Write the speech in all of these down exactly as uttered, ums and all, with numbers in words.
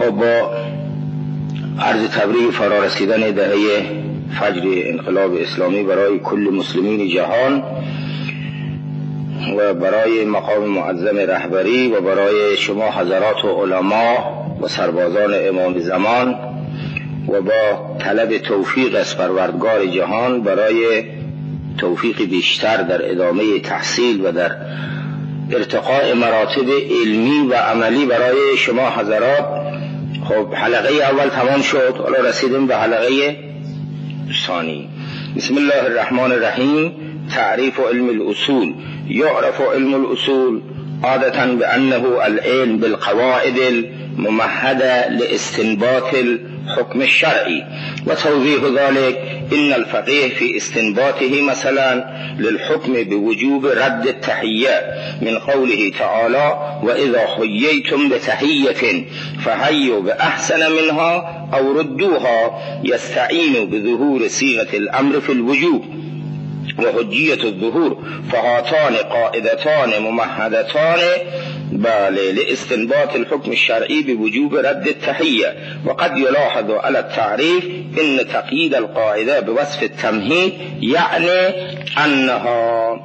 خب با عرض تبریک فرا رسیدن دهه فجر انقلاب اسلامی برای کل مسلمین جهان و برای مقام معظم رهبری و برای شما حضرات و علما و سربازان امام زمان و با طلب توفیق از پروردگار جهان برای توفیق بیشتر در ادامه تحصیل و در ارتقاء مراتب علمی و عملی برای شما حضرات. خب حلقه اول تمام شد، حالا رسیدیم به حلقه ثانی. بسم الله الرحمن الرحیم. تعریف علم الاصول. یعرف علم الاصول عادة بأنه العلم بالقواعد الممهدة لاستنباط الحكم الشرعي، وتوضيح ذلك إن الفقيه في استنباطه مثلا للحكم بوجوب رد التحية من قوله تعالى وإذا حييتم بتحية فحيوا بأحسن منها أو ردوها، يستعين بظهور صيغة الأمر في الوجوب وحجية الظهور، فهاتان قاعدتان ممهدتان بل لاستنباط الحكم الشرعي بوجوب رد التحية. وقد يلاحظ على التعريف إن تقييد القاعدة بوصف التمهيد يعني أنها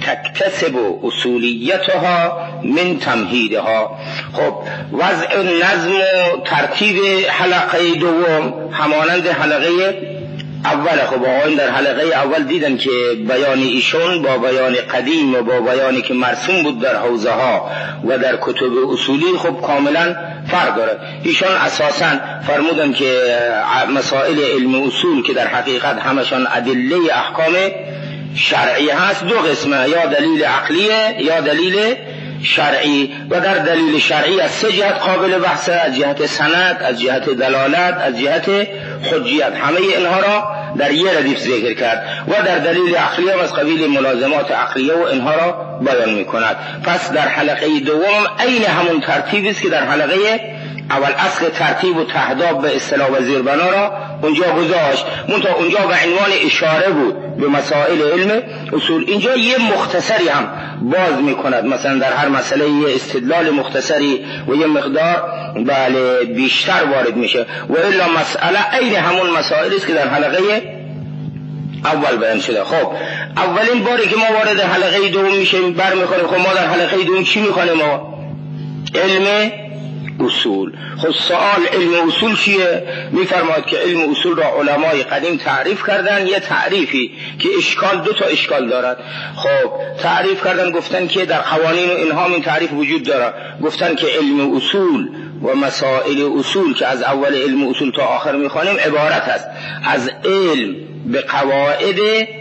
تكتسب اصولیتها من تمهیدها. خب وضع نظم و ترتیب حلقه دوم همانند حلقه اول. خب آقایون در حلقه اول دیدن که بیان ایشون با بیان قدیم و با بیانی که مرسوم بود در حوزه ها و در کتب اصولی خب کاملا فرق داره. ایشون اساسا فرمودن که مسائل علم اصول که در حقیقت همشان ادله احکام شرعی هست دو قسمه، یا دلیل عقلیه یا دلیل شرعی، و در دلیل شرعی از سه جهت قابل بحثه، از جهت سند، از جهت دلالت، از جهت حجیت. همه اینها را در یه ردیف ذکر کرد و در دلیل عقلی هم از قبیل ملازمات عقلیه و اینها را بیان می کند. پس در حلقه دوم عین همون ترتیبی است که در حلقه اول. اصل ترتیب و تهداب به اصطلاح و زیربنا را اونجا گذاشت، منتها اونجا به عنوان اشاره بود به مسائل علم اصول. اینجا یه مختصری هم باز می کند، مثلا در هر مسئله یه استدلال مختصری و یه مقدار بله بیشتر وارد میشه، و الا مسئله عین همون مسائلی است که در حلقه اول بیان شده. خب اولین باری که ما وارد حلقه دوم میشیم برمیخوریم. خب ما در حلقه دوم چی میخوانیم؟ ما علم اصول. خب سوال علم اصول چیه؟ میفرماید که علم اصول را علمای قدیم تعریف کردن، یه تعریفی که اشکال دو تا اشکال دارد. خب تعریف کردن گفتن که در قوانین و اینها این تعریف وجود داره. گفتن که علم اصول و مسائل اصول که از اول علم اصول تا آخر میخوانیم عبارت است از علم به قواعد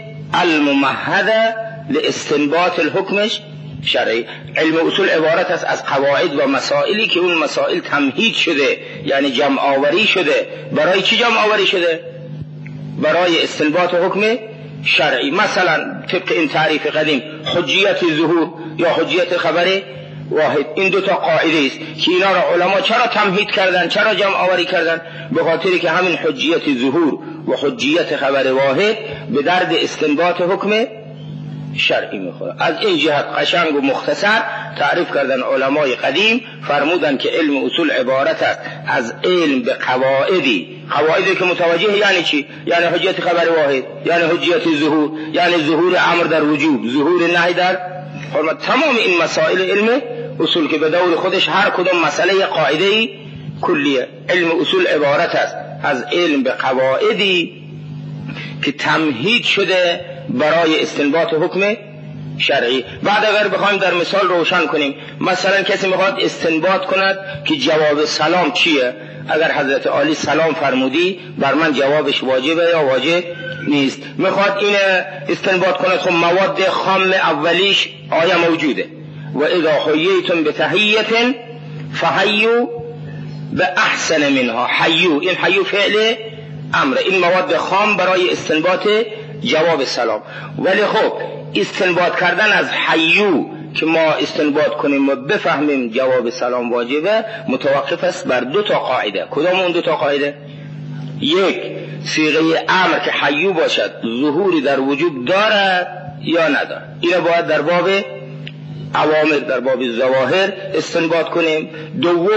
الممهده لاستنباط الحکمش شرعی. علم اصول عبارت است از قواعد و مسائلی که اون مسائل تمهید شده، یعنی جمع آوری شده. برای چی جمع آوری شده؟ برای استنباط حکم شرعی. مثلا طبق این تعریف قدیم حجیت ظهور یا حجیت خبر واحد، این دو تا قاعده است که اینا را علما چرا تمهید کردن، چرا جمع آوری کردن؟ به خاطری که همین حجیت ظهور و حجیت خبر واحد به درد استنباط حکم شرعی میخوره. از این جهت قشنگ و مختصر تعریف کردن علمای قدیم، فرمودن که علم اصول عبارت است از علم به قواعدی. قواعدی که متوجه یعنی چی؟ یعنی حجیت خبر واحد، یعنی حجیت ظهور، یعنی ظهور امر در وجوب، ظهور نهی در حرمت. تمام این مسائل علم اصول که به دور خودش هر کدوم مسئله قاعده کلیه. علم اصول عبارت است از علم به قواعدی که تمهید شده برای استنباط حکم شرعی. بعد اگر بخوایم در مثال روشن کنیم، مثلا کسی میخواد استنباط کند که جواب سلام چیه. اگر حضرت عالی سلام فرمودی بر من جوابش واجبه یا واجب نیست. میخواد این استنباط کند، خب مواد خام اولیش آیا موجوده؟ و اذا حییتم بتحیة فحیوا باحسن منها. حیو، این حیو فعل امر، این مواد خام برای استنباط جواب سلام. ولی خب استنباط کردن از حیو که ما استنباط کنیم و بفهمیم جواب سلام واجبه متوقف است بر دو تا قاعده. کدام اون دو تا قاعده؟ یک، صیغه امر که حیو باشد ظهوری در وجوب دارد یا ندارد. اینو باید در باب اوامر، در باب ظواهر استنباط کنیم. دوم،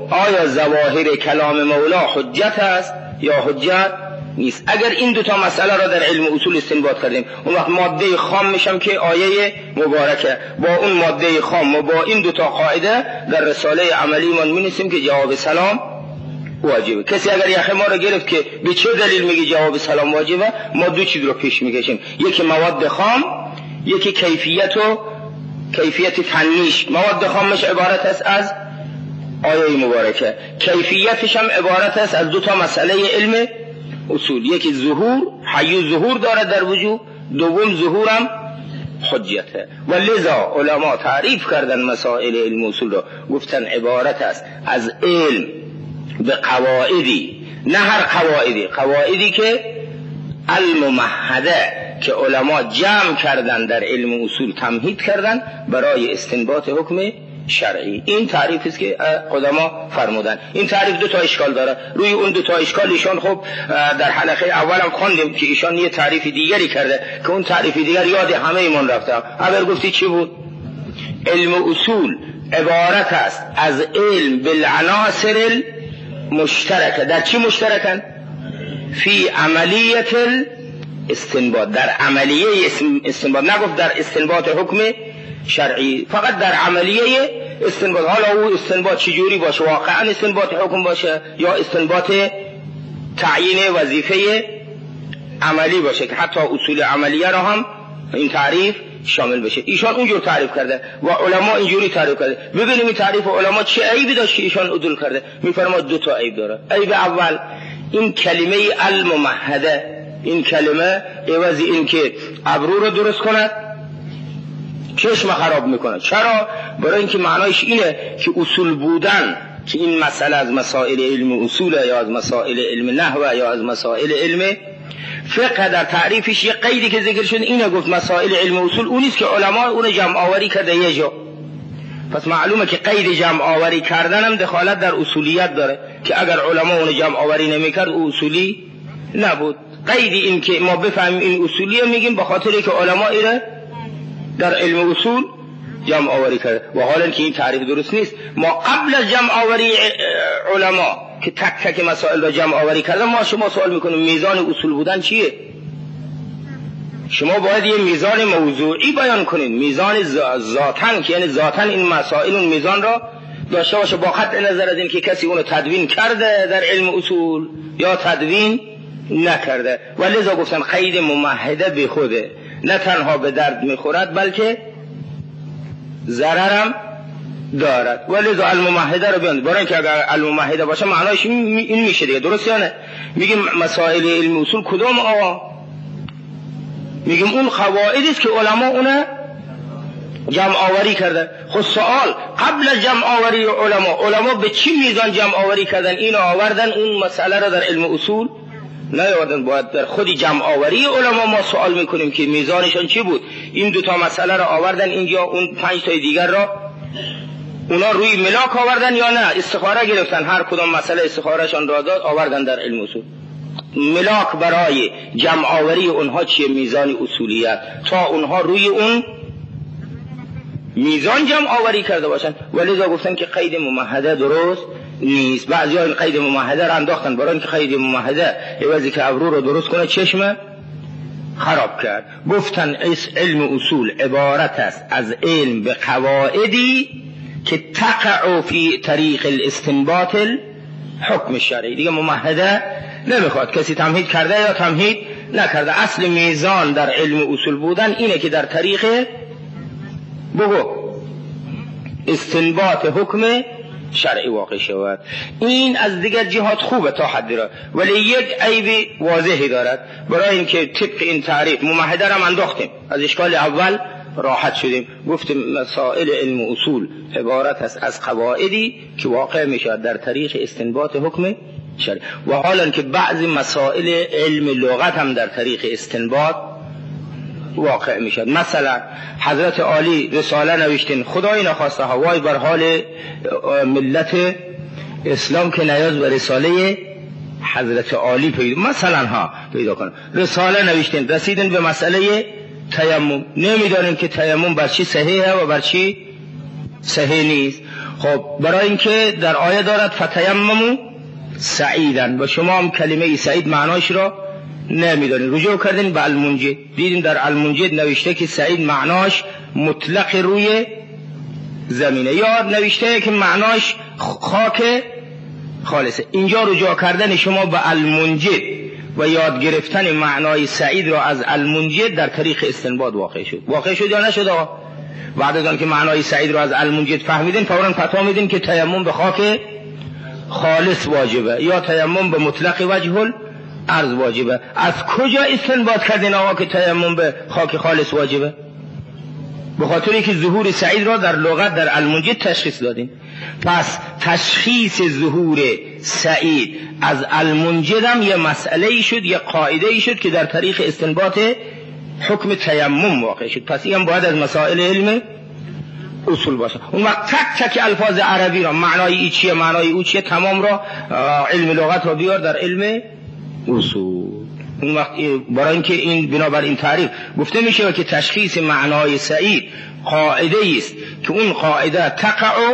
آیا ظواهر کلام مولا حجت است یا حجت نیست؟ اگر این دو تا مسئله را در علم اصول استنباط کردیم، اون وقت ماده خام میشم که آیه مبارکه با اون ماده خام و با این دو تا قاعده در رساله عملی من می‌نویسیم که جواب سلام واجبه. کسی اگر یخ ما رو گرفت که به چه دلیل میگه جواب سلام واجبه، ما دو چیز رو پیش میکشیم، یکی مواد خام، یکی کیفیت و کیفیت فنیش. مواد خامش عبارت است از آیه مبارکه، کیفیتش هم عبارت است از دو تا مسئله علم اصول، یکی ظهور، حی ظهور دارد در وجود، دوم ظهورم حجته. و لذا علما تعریف کردن مسائل علم اصول رو، گفتن عبارت است از علم به قواعدی، نه هر قواعدی، قواعدی که الممهده که علما جمع کردن در علم اصول، تمهید کردن برای استنباط حکم شرعی. این تعریف است که قدما فرمودن. این تعریف دو تا اشکال داره. روی اون دو تا اشکال ایشان خب در حلقه اولم خواندیم که ایشان یه تعریف دیگری کرده که اون تعریف دیگر یاد همه ایمان رفته. اول گفتی چی بود؟ علم اصول عبارت است از علم بالعناصر المشترکه. در چی مشترکن؟ فی عملیت استنباط، در عملیه استنباط، نگفت در استنباط حکم شرعی، فقط در عملیه استنباط. حالا او استنباط چجوری باشه، واقعا استنباط حکم باشه یا استنباط تعیین وظیفه عملی باشه که حتی اصول عملیه را هم این تعریف شامل بشه. ایشان اونجور تعریف کرده و علما اینجوری تعریف کرده. ببینیم این تعریف علما چه عیبی داشت که ایشان عدول کرده. میفرماد دو تا عیب داره. عیب اول این کلمه الممهده، این کلمه عوض این که ابرو رو درست کند چشم خراب میکنه. چرا؟ برای اینکه معنایش اینه که اصول بودن، که این مسئله از مسائل علم اصول یا از مسائل علم نحو یا از مسائل علم فقه، در تعریفش یه قیدی که ذکر شد اینه، گفت مسائل علم اصول اونیست که علما اون جمع آوری کرده یه جا. پس معلومه که قید جمع آوری کردن هم دخالت در اصولیت داره، که اگر علما اون جمع آوری نمیکرد او اصولی نبود. قید این که ما بفهمیم این اصولیه میگیم به خاطر که علما ایره در علم اصول جمع آوری کرده، و حالا که این تعریف درست نیست. ما قبل از جمع آوری علما که تک تک مسائل را جمع آوری کردن، ما شما سوال میکنیم میزان اصول بودن چیه؟ شما باید یه میزان موضوعی بیان کنید، میزان ذاتن، که یعنی ذاتن این مسائل اون میزان را داشته باشه، با قطع نظر از این که کسی اونو تدوین کرده در علم اصول یا تدوین نکرده. و لذا گفتن قید ممهده به خوده، نه تنها به درد میخورد بلکه ضررم دارد. و لذا الممهده رو بیان، برای اینکه اگر الممهده باشه معنایش این میشه دیگه، درست یا نه؟ میگیم مسائل علم اصول کدوم آقا؟ میگیم اون قواعدی است که علما اون جمع آوری کرده. خود سوال قبل از جمع آوری علما، علما به چی میزان جمع آوری کردن اینو آوردن، اون مسئله را در علم اصول نیاوردن؟ باید در خودی جمع آوری علما ما سوال میکنیم که میزانشان چی بود. این دو تا مسئله را آوردن اینجا، اون پنج تا دیگر را اونا روی ملاک آوردن یا نه استخاره گرفتن، هر کدام مسئله استخارهشان را داد آوردن در علم اصول. ملاک برای جمع آوری اونها چیه؟ میزان اصولیت، تا اونها روی اون میزان جمع آوری کرده باشن. ولذا گفتن که قید ممهده درست نیست. بعضیا این قید ممهده را انداختن برای اینکه قید ممهده عوضی که ابرو رو درست کنه چشم خراب کرد. گفتن علم اصول عبارت است از علم به قواعدی که تقع فی طریق الاستنباط الحکم شرعی. دیگه ممهده نمیخواد، کسی تمهید کرده یا تمهید نکرده. اصل میزان در علم اصول بودن اینه که در طریق بگو استنباط حکم شرعی واقع شود. این از دیگر جهات خوبه تا حدی را، ولی یک عیب واضحی دارد. برای اینکه طبق این تعریف ممهده را انداختیم، از اشکال اول راحت شدیم. گفتیم مسائل علم اصول عبارت است از قواعدی که واقع میشود در طریق استنباط حکم شرعی، و حالا که بعضی مسائل علم لغت هم در طریق استنباط واقع میشد. مثلا حضرت عالی رساله نوشتین، خدای نخواسته هوای بر حال ملت اسلام که نیاز به رساله حضرت عالی پیدا مثلا ها پیدا کنه، رساله نوشتین، رسیدن به مسئله تیمم، نمیدانیم که تیمم بر چی صحیحه و بر چی صحیح نیست. خب برای اینکه در آیه دارد فتیمموا سعیدن و شما هم کلمه سعید معناش را نمیدونید، رجوع کردین به المنجد، دیدین در المنجد نوشته که سعید معناش مطلق روی زمینه، یا نوشته که معناش خاک خالصه. اینجا رجوع کردن شما به المنجد و یاد گرفتن معنای سعید را از المنجد در طریق استنباط واقع شد. واقع شد یا نشد؟ بعد از آن که معنای سعید را از المنجد فهمیدین فوراً فتوا میدین که تیمم به خاک خالص واجبه یا تیمم به مطلق وجه الارض واجبه. از کجا استنباط کردین آقا که تیمم به خاک خالص واجبه؟ به خاطر که ظهور سعید را در لغت در المنجد تشخیص دادین. پس تشخیص ظهور سعید از المنجد هم یه مسئله شد، یه قاعده شد که در طریق استنباط حکم تیمم واقع شد. پس این هم باید از مسائل علم اصول باشه. اون وقت تک تک الفاظ عربی را معنای ای چیه معنای او چیه تمام را علم لغت را بیار در علم اصول. اون وقت برای اینکه این بنابر این تعریف گفته میشه که تشخیص معنای سعید قاعده است که اون قاعده تقع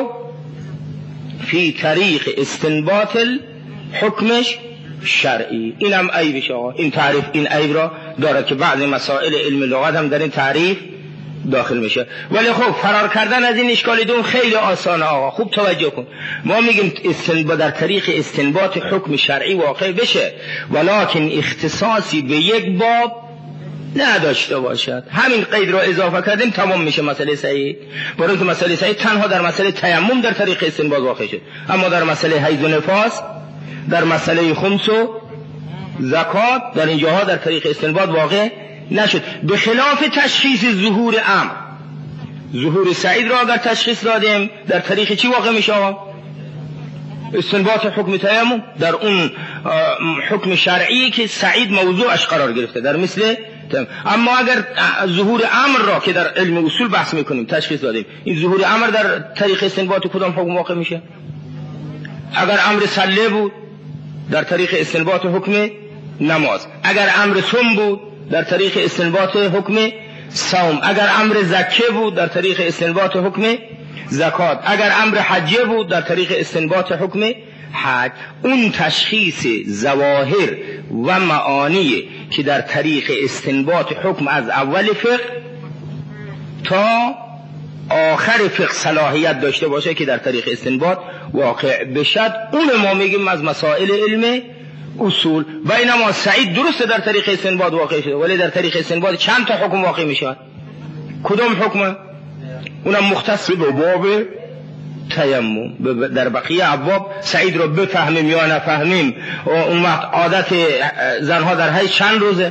فی طریق استنباط حکمش شرعی. این هم عیبش آقا، این تعریف این عیب را داره که بعض مسائل علم لغت هم در این تعریف داخل میشه. ولی خب فرار کردن از این اشکال دوم خیلی آسانه آقا، خوب توجه کن. ما میگیم استنباط در طریق استنباط حکم شرعی واقع بشه ولکن اختصاصی به یک باب نداشته باشد. همین قید را اضافه کردیم تمام میشه مسئله سعید. برای اینکه مسئله سعید تنها در مسئله تیمم در طریق استنباط واقع شد، اما در مسئله حیض و نفاس، در مسئله خمس و زکات در اینجاها در طریق استنباط واقع نشد. به خلاف تشخیص ظهور امر، ظهور سعید را اگر تشخیص دادیم در طریق چی واقع میشه؟ استنباط حکم تیمم در اون حکم شرعی که سعید موضوعش قرار گرفته در مثل تیمم. اما اگر ظهور امر را که در علم اصول بحث میکنیم تشخیص دادیم، این ظهور امر در طریق استنباط کدام حکم واقع میشه؟ اگر امر صله بود در طریق استنباط حکم نماز، اگر امر صوم بود در طریق استنباط حکم صوم، اگر امر زکه بود در طریق استنباط حکم زکات، اگر امر حجه بود در طریق استنباط حکم حج. اون تشخیص ظواهر و معانی که در طریق استنباط حکم از اول فقه تا آخر فقه صلاحیت داشته باشه که در طریق استنباط واقع بشد، اون ما میگیم از مسائل علم اصول. بینما سعید درسته در طریق استنباط واقع شده، ولی در طریق استنباط چند تا حکم واقع میشه؟ کدام حکمه؟ اونم مختص به باب تیمم. در بقیه ابواب سعید رو بفهمیم یا نفهمیم، اون وقت عادت زنها در حیض چند روزه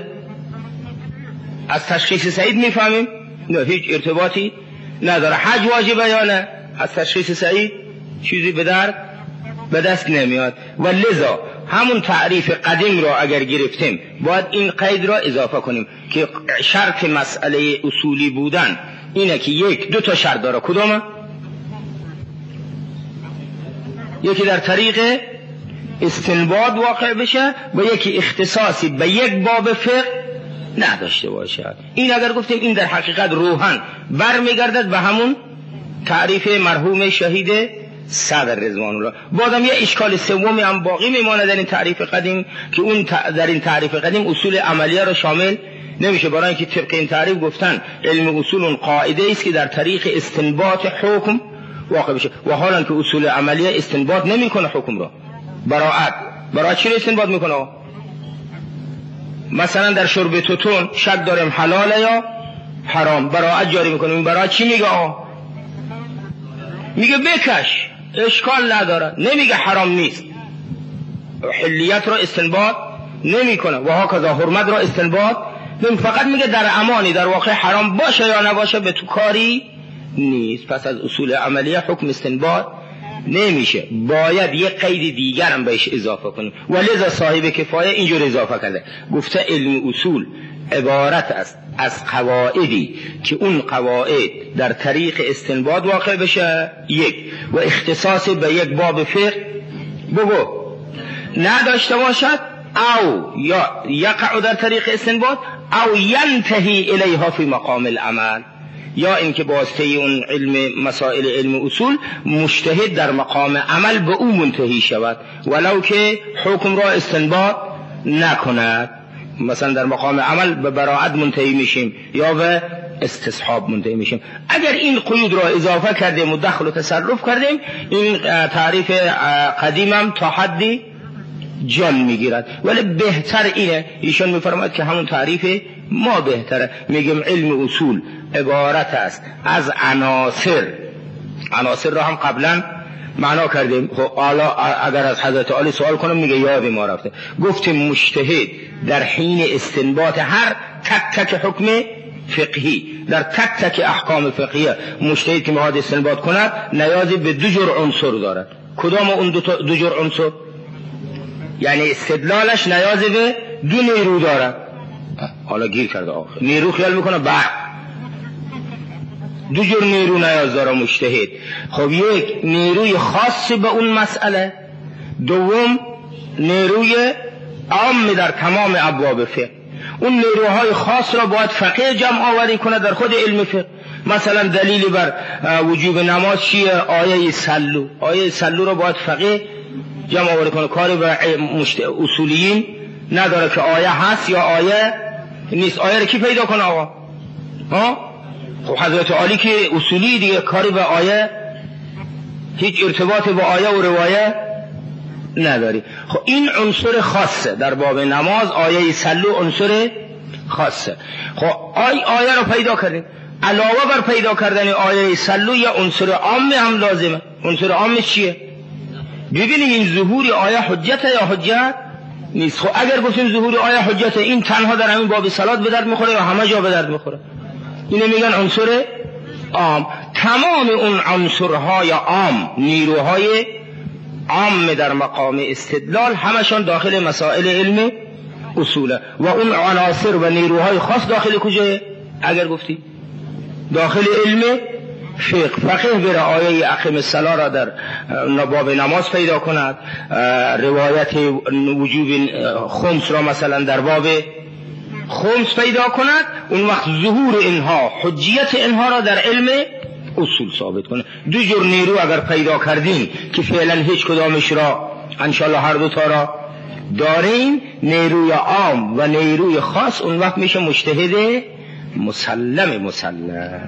از تشخیص سعید میفهمیم؟ نه، هیچ ارتباطی نداره. حج واجبه یا نه؟ از تشخیص سعید چیزی به در به دست نمیاد. و لذا همون تعریف قدیم را اگر گرفتیم باید این قید را اضافه کنیم که شرط مسئله اصولی بودن اینه که یک دو تا شرط داره. کدومه؟ یکی در طریق استنباط واقع بشه و یکی اختصاصی به یک باب فقه نداشته باشد. این اگر گفتیم این در حقیقت روحاً برمیگردد به همون تعریف مرحوم شهید صدر رضوان الله. بازم یه اشکال سومی هم باقی میماند در این تعریف قدیم که اون در این تعریف قدیم اصول عملیه را شامل نمیشه، برای اینکه طبق این تعریف گفتن علم اصول اون قاعده است که در طریق استنباط حکم واقع بشه، و حالا که اصول عملیه استنباط نمیکنه حکم را. براءت براءت چی استنباط میکنه؟ مثلا در شرب توتون شک داریم حلاله یا حرام، براءت جاری میکنیم. این براءت چی میگه؟ آه میگه بکش، اشکال نداره، نمیگه حرام نیست. حلیت را استنباط نمیکنه و ها کذا حرمت را استنباط نمی، فقط میگه در امانی، در واقع حرام باشه یا نباشه به تو کاری نیست. پس از اصول عملیه حکم استنباط نمیشه، باید یه قید دیگر هم بهش اضافه کنیم. ولذا صاحب کفایه اینجور اضافه کرده، گفته علم اصول عبارت است از قواعدی که اون قواعد در طریق استنباط واقع بشه یک و اختصاص به یک باب فقه بگو نداشته باشد، او یا یقع در طریق استنباط او ینتهی الیها فی مقام العمل، یا اینکه واسطه اون علم مسائل علم اصول مجتهد در مقام عمل به او منتهی شود ولو که حکم را استنباط نکند. مثلا در مقام عمل به براءت منتهی میشیم یا به استصحاب منتهی میشیم. اگر این قیود را اضافه کردیم و دخل و تصرف کردیم این تعریف قدیمم تا حدی جان میگیرد، ولی بهتر اینه، ایشان میفرماید که همون تعریف ما بهتره. میگیم علم اصول عبارت است از عناصر. عناصر را هم قبلا معنا کردیم. خب حالا اگر از حضرت علی سوال کنم میگه یاد ما رفته. گفتیم مجتهد در حین استنباط هر تک تک حکم فقهی در تک تک احکام فقهیه، مجتهد که میخواد استنباط کند نیازی به دو جور عنصر دارد. کدام اون دو, دو جور عنصر؟ یعنی استدلالش نیازی به دو نیرو دارد. حالا گیر کرده آخر نیرو خیال میکنه بعد دو جور نیرو نیاز داره مجتهد. خب یک نیروی خاص به اون مسئله، دوم نیروی عام در تمام ابواب فقه. اون نیروهای خاص را باید فقیه جمع آوری کنه در خود علم فقه. مثلا دلیلی بر وجوب نماز چیه؟ آیه سلو. آیه سلو را باید فقیه جمع آوری کنه. کاری به اصولیین نداره که آیه هست یا آیه نیست. آیه را کی پیدا کنه آقا؟ ها؟ خب حضرت علی که اصولی دیگه کاری به آیه، هیچ ارتباط با آیه و روایه نداری. خب این عنصر خاصه در باب نماز. آیه سلو عنصر خاصه. خب آی آیه رو پیدا کردیم، علاوه بر پیدا کردن آیه سلو یا عنصر عام هم لازمه. عنصر عام چیه؟ ببینیم این ظهور آیه حجت یا حجت نیست. خب اگر گفتیم ظهور آیه حجت، این تنها در همین باب صلات به درد میخوره یا همه جا به درد میخوره؟ اینو میگن عنصر عام. تمام اون عنصرهای عام، نیروهای عام در مقام استدلال همشان داخل مسائل علم اصوله و اون عناصر و نیروهای خاص داخل کجاست؟ اگر گفتی داخل علم فقه. فقه بر آیه اقیم الصلاة را در باب نماز پیدا کند، روایت وجوب خمس را مثلا در باب خمس پیدا کند، اون وقت ظهور اینها، حجیت اینها را در علم اصول ثابت کنه. دو جور نیرو اگر پیدا کردین که فعلا هیچ کدامش را انشالله هر دو تا را دارین، نیروی عام و نیروی خاص، اون وقت میشه مجتهد مسلم مسلم.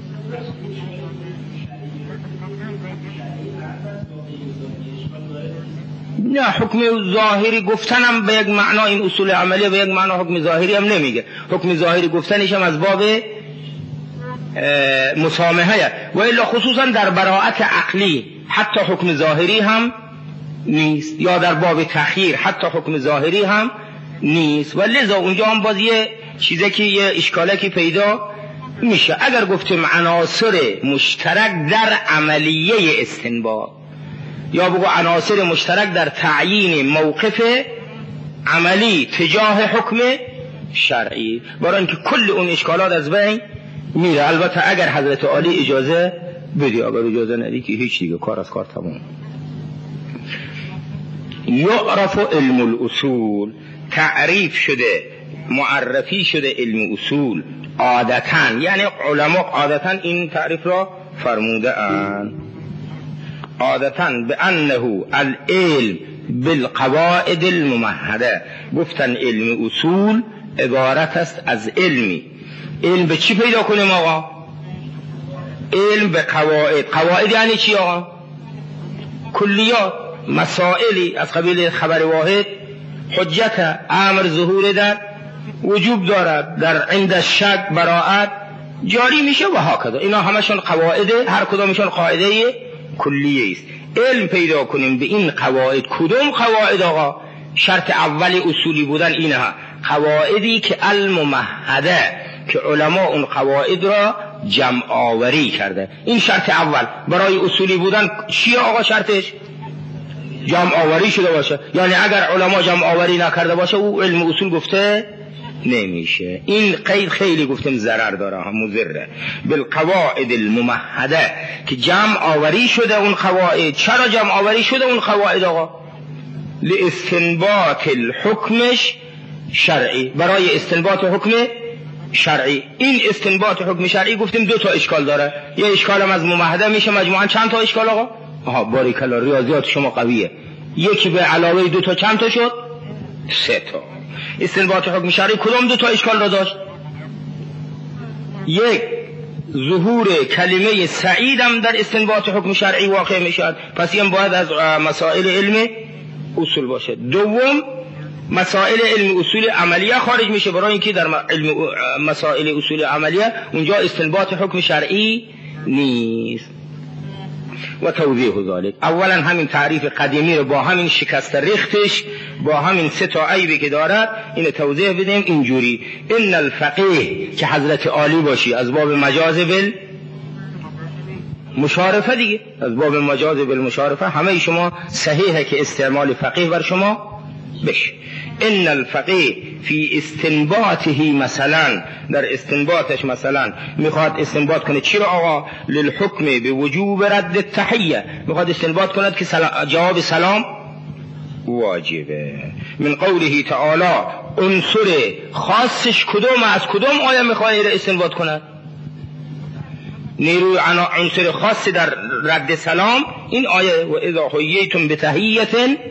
نه حکم ظاهری گفتنم به یک معنا این اصول عملی به یک معنا حکم ظاهری هم نمیگه. حکم ظاهری گفتنش هم از باب مسامحه و الا خصوصا در براءت عقلی حتی حکم ظاهری هم نیست، یا در باب تخییر حتی حکم ظاهری هم نیست. و لذا اونجا هم باز یه چیزی که یه اشکاله که پیدا میشه. اگر گفتیم عناصر مشترک در عملیه استنباط، یا بگو عناصر مشترک در تعیین موقف عملی تجاه حکم شرعی، برای اینکه کل اون اشکالات از بین میره. البته اگر حضرت علی اجازه بدی، اگر اجازه ندی که هیچ دیگه کار از کار تموم. یعرف علم الاصول، تعریف شده معرفی شده علم اصول عادتاً، یعنی علما عادتاً این تعریف را فرموده اند، عادتاً به انه العلم بالقواعد الممهده. گفتن علم اصول عبارت است از علمی. علم به چی پیدا کنیم آقا؟ علم به قواعد. قواعد یعنی چی آقا؟ کلیات، مسائلی از قبیل خبر واحد، حجت، امر ظهور در وجوب دارد، در عند شک براءت جاری میشه و هکذا. اینا همشون قواعد، هر کدامشون قاعده کلیه است. علم پیدا کنیم به این قواعد. کدوم قواعد آقا؟ شرط اولی اصولی بودن اینه، قواعدی که الممهده، که علما اون قواعد را جمع آوری کرده. این شرط اول. برای اصولی بودن چیه آقا شرطش؟ جمع آوری شده باشه. یعنی اگر علما جمع آوری نکرده باشه او علم اصول گفته نمیشه. این قید خیلی گفتم ضرر داره، هم مضره. بالقواعد الممهده، که جمع آوری شده اون قواعد. چرا جمع آوری شده اون قواعد آقا؟ لاستنباط الحکمش شرعی، برای استنباط حکم شرعی. این استنباط حکم شرعی گفتیم دو تا اشکال داره. یه اشکال هم از ممهده میشه مجموعاً چند تا اشکال آقا؟ آها باریک الله، ریاضیات شما قویه. یکی به علاوه دو تا چند تا شد؟ سه تا. استنباط حکم شرعی کدوم دو تا اشکال را داشت؟ یک، ظهور کلمه سعید هم در استنباط حکم شرعی واقع میشد، پس این باید از مسائل علم اصول باشه. دوم، مسائل علم اصول عملیه خارج میشه، برای اینکه در علم مسائل اصول عملیه اونجا استنباط حکم شرعی نیست. و توضیح ذلك، اولا همین تعریف قدیمی رو با همین شکست ریختش، با همین سه تا عیبی که دارد، این توضیح بدیم اینجوری: ان الفقیه، که حضرت عالی باشی، از باب مجاز بال مشارفه دیگه، از باب مجاز بالمشارفه همه شما صحیحه که استعمال فقیه بر شما بشه. ان الفقیه فی استنباطه، مثلا در استنباطش مثلا میخواد استنباط کنه چی رو آقا؟ للحکم به وجوب رد التحیه، میخواد استنباط کنه که سلام، جواب سلام واجبه. من قوله تعالی، عنصر خاصش کدوم؟ از کدوم آیه میخواد استنباط کنه؟ نیروی عنصر خاص در رد سلام این آیه: و اذا حییتم بتحیه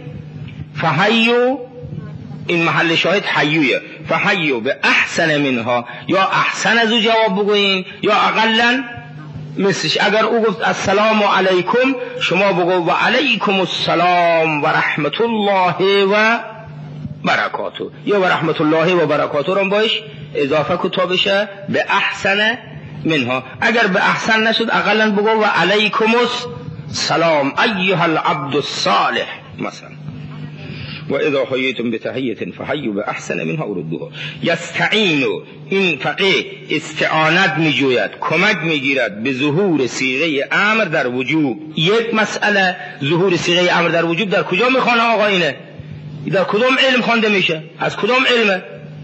فحیوا، این محل شاهد حیویه، فحیوا به احسن منها، یا احسن از او جواب بگوین یا اقلا مثلش. اگر او گفت السلام علیکم، شما بگو و علیکم السلام و رحمت الله و برکاته، یا و رحمت الله و برکاته رو باش اضافه کتا بشه به احسن منها. اگر به احسن نشد اقلا بگو و علیکم السلام ایها العبد الصالح مثلا. و اذا حییتم بتحیه فحیوا باحسن منها او ردوها. یستعین، این فقیه استعانت میجوید، کمک میگیرد به ظهور صیغه امر در وجوب. یک مسئله ظهور صیغه امر در وجوب در کجا میخوانه آقا؟ اینه در کدام علم خوانده میشه؟ از کدام علمه؟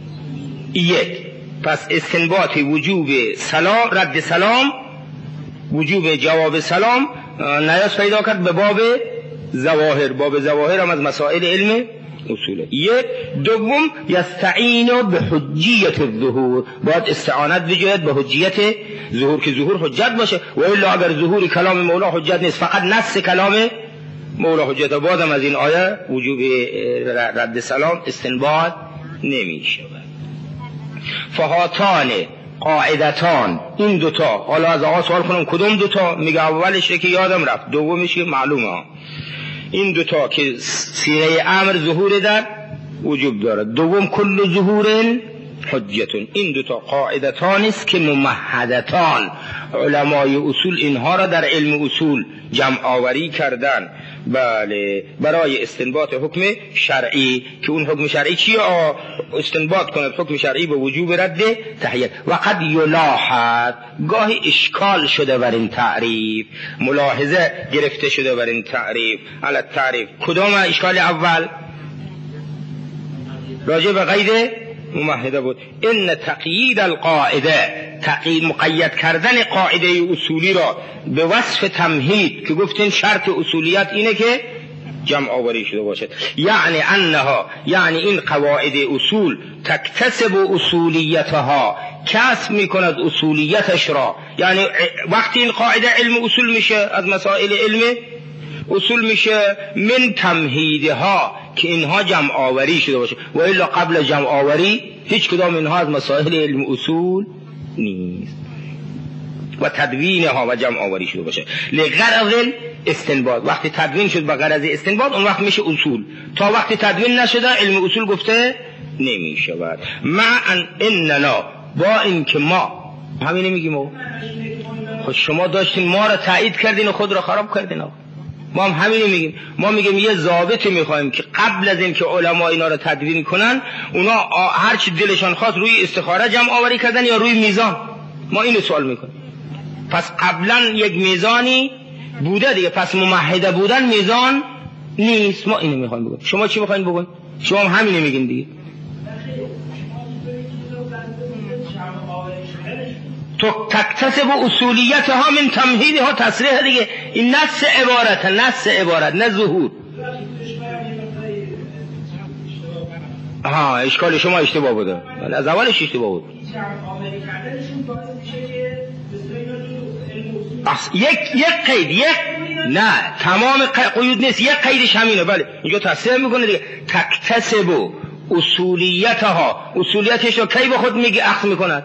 یک، پس استنباط وجوب سلام، رد سلام، وجوب جواب سلام نیاز پیدا کرد به باب ظواهر. باب ظواهر هم از مسائل علم اصوله. یک. دوم، یستعین به حجیت الظهور، باید استعانت بجوید به حجیت ظهور، که ظهور حجت باشه، و الا اگر ظهور کلام مولا حجت نیست، فقط نص کلام مولا حجت، بعدم از این آیه وجوب رد سلام استنباط نمی شود. فهاتان قاعدتان، این دوتا، حالا از آقا سوال کنم کدوم دوتا؟ میگه اولش که یادم رفت، دومش که معلومه ها. این دوتا که صیغه امر ظهور در وجوب دارد، دوم کل ظهور حجتون، این دوتا قاعدتان است که ممهدتان، علمای اصول اینها را در علم اصول جمع آوری کردن، بله، برای استنباط حکم شرعی، که اون حکم شرعی چیه؟ استنباط کند حکم شرعی به وجوب رد تحیه. و قد یلاحظ، گاهی اشکال شده بر این تعریف، ملاحظه گرفته شده بر این تعریف. علی تعریف کدام اشکال؟ اول راجع به قید ممهده بود. ان تقیید القاعده، تقیید مقید کردن قاعده اصولی را به وصف تمهید، که گفتین شرط اصولیت اینه که جمع آوری شده باشد، یعنی انها، یعنی این قواعد اصول تکتسب اصولیتها، کسب میکند اصولیتش را، یعنی وقتی این قاعده علم اصول میشه، از مسائل علم اصول میشه، من تمهیدها، که اینها جمع آوری شده باشه، و الا قبل جمع آوری هیچ کدام اینها از مسائل علم اصول نیست. و تدوینها و جمع آوری شده باشه لغرض استنباط، وقتی تدوین شد به غرض استنباط اون وقت میشه اصول، تا وقتی تدوین نشده علم اصول گفته نمی شود. مع ان اننا، با این که ما همینه میگیم، خود شما داشتین ما را تایید کردین و خود را خراب کردین. ما هم همینو میگیم، ما میگیم یه ضابطی میخوایم که قبل از این که علما اینا رو تدوین کنن، اونا هر چی دلشان خواست روی استخاره جمع آوری کردن یا روی میزان، ما اینو سوال میکنیم. پس قبلا یک میزانی بوده دیگه، پس ممهده بودن میزان نیست، ما اینو میخوایم بگیم. شما چی میخواین بگین؟ شما هم همینو میگین دیگه. تو تکتسب اصولیتها من تمهیدها، تصریح دیگه، این نص عبارت، نص عبارت نه ظهور. ها اشکال شما اشتباه بوده، از اولش اشتباه بود. یک یک قید یک نه تمام قیود نیست، یک قیدش همینه. بله اینجا تصحیح میکنه دیگه، تکتسب اصولیتها، اصولیتش رو کی به خود میگه اخذ میکند.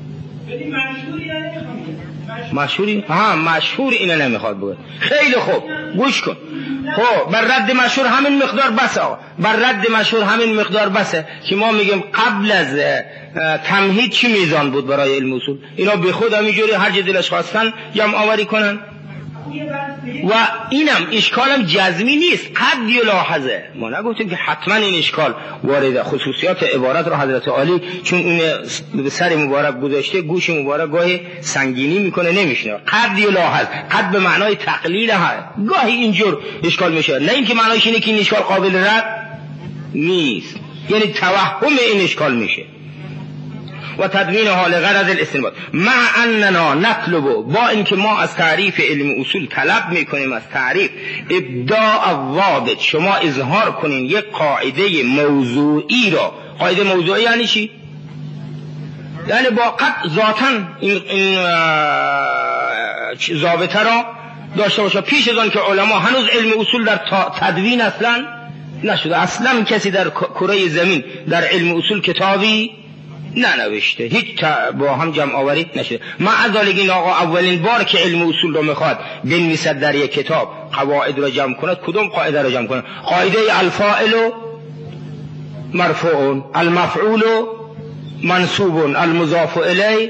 مشهوری؟ ها مشهور اینو نمیخواد بود. خیلی خوب گوش کن. خب بر رد مشهور همین مقدار بسه آقا، بر رد مشهور همین مقدار بسه که ما میگیم قبل از تمهید چی میزان بود برای علم اصول. اینا به خود همینجوری هر جا دلش خواستن جمع آوری کنن و اینم اشکالم جزمی نیست، قد یلاحظه. ما نگفتیم که حتما این اشکال وارده. خصوصیات عبارت رو حضرت عالی چون اون به سر مبارک گذاشته، گوش مبارک گاهی سنگینی میکنه نمیشنه. قد یلاحظ، قد به معنای تقلیل هست، گاهی اینجور اشکال میشه، نه اینکه معنایش اینه که این اشکال قابل رد نیست، یعنی توهم این اشکال میشه. و تدوین حال غرض الاستنباط مع اننا نطلب، با اینکه ما از تعریف علم اصول طلب میکنیم، از تعریف ابداع الضابط، شما اظهار کنین یک قاعده موضوعی را. قاعده موضوعی یعنی چی؟ یعنی با قطع ذاتاً این, این ضابطه را داشته باشه. پیش از آن که علما هنوز علم اصول در تدوین اصلا نشده، اصلا کسی در کره زمین در علم اصول کتابی ننوشته، هیچ با هم جمع آوری نشده. مع ذالک این آقا اولین بار که علم اصول رو میخواد بنویسد در یک کتاب، قواعد رو جمع کند، کدوم قاعده رو جمع کند؟ قاعده الفاعل مرفوع، المفعول منصوب، المضاف الیه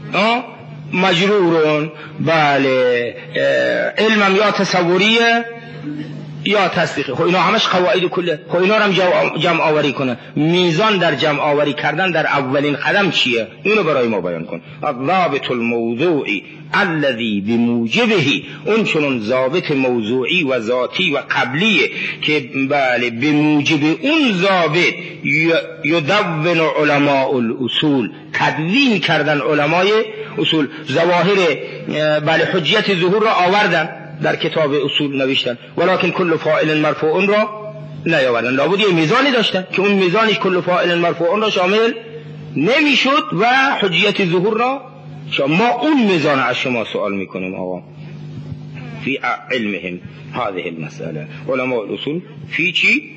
مجرور. بله علمم یا تصوریه یا تصدیقی. خب اینا همش قواعد کله. خب اینا رو هم جمع آوری کنه. میزان در جمع آوری کردن در اولین قدم چیه؟ اینو برای ما بیان کن. الضابط الموضوعی الذي بموجبه، اون چنون ضابط موضوعی و ذاتی و قبلیه که بله به موجب اون ضابط یدون علماء الاصول، تدوین کردن علمای اصول. ظواهر بله حجیت ظهور را آوردن در کتاب اصول نوشتن، ولکن کل فاعل مرفوع را نیاوردن. لابد یه میزانی داشتن که اون میزانش کل فاعل مرفوع را شامل نمیشد و حجیت ظهور را شامل. ما اون میزان از شما سوال میکنیم آقا فی علمهم هذه المسئله. علماء الاصول فی چی؟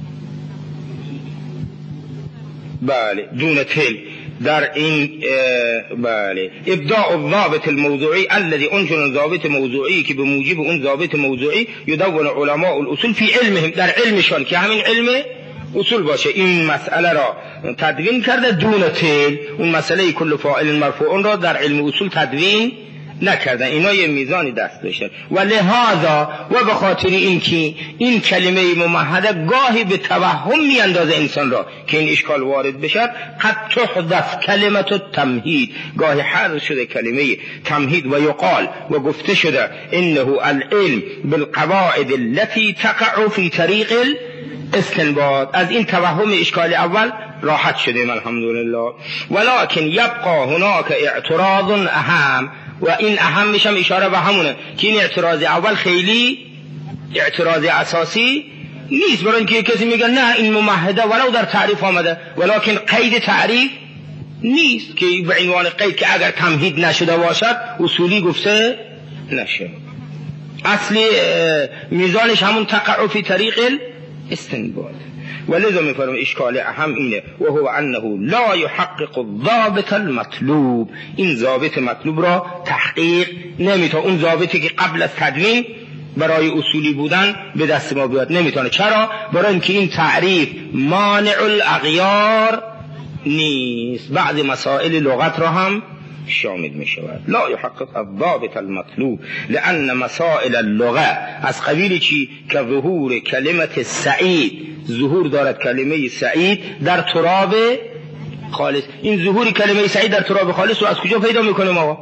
بله دون تل در این بله ابداع الضابط الموضوعی الذي انشن ضابط موضوعی که به موجب اون ضابط موضوعی یدون علماء الاصول فی علمهم، در علمشان که همین علم اصول باشه، این مسئله را تدوین کرده دون تل. اون مسئله کل فاعل مرفوع را در علم اصول تدوین نکردن. اینا یه میزانی دست داشتن و لهذا و به خاطر اینکه این کلمه ممهده گاهی به توهم میاندازه انسان را که این اشکال وارد بشه، قد تحدث کلمه التمهید، گاهی حذف شده کلمه تمهید و یقال و گفته شده انه العلم بالقواعد التي تقع في طریق الاستنباط. از این توهم اشکال اول راحت شدیم الحمدلله. ولكن يبقى هناك اعتراض اهم، و این اهم میشم اشاره به همونه که این اعتراض اول خیلی اعتراض اساسی نیست، برای اینکه کسی میگه نه این ممهده ولو در تعریف آمده ولکن قید تعریف نیست، که به عنوان قید که اگر تمهید نشده باشد اصولی گفته نشه. اصلی میزانش همون تقع فی طریق الاستنباط. ولذا میفرم اشکال اهم اینه و هو انه لا يحقق الضابط المطلوب، این ضابط مطلوب را تحقیق نمیتونه. اون ضابطی که قبل از تدوین برای اصولی بودن به دست ما بیاد نمیتونه. چرا؟ برای اینکه این تعریف مانع الاغیار نیست، بعض مسائل لغت را هم شامل می شود. لا يحقق الضابط المطلوب لأن مسائل اللغة از قبیل چی؟ که ظهور کلمت سعید، ظهور دارد کلمه سعید در تراب خالص. این ظهور کلمه سعید در تراب خالص رو از کجا پیدا میکنیم آقا؟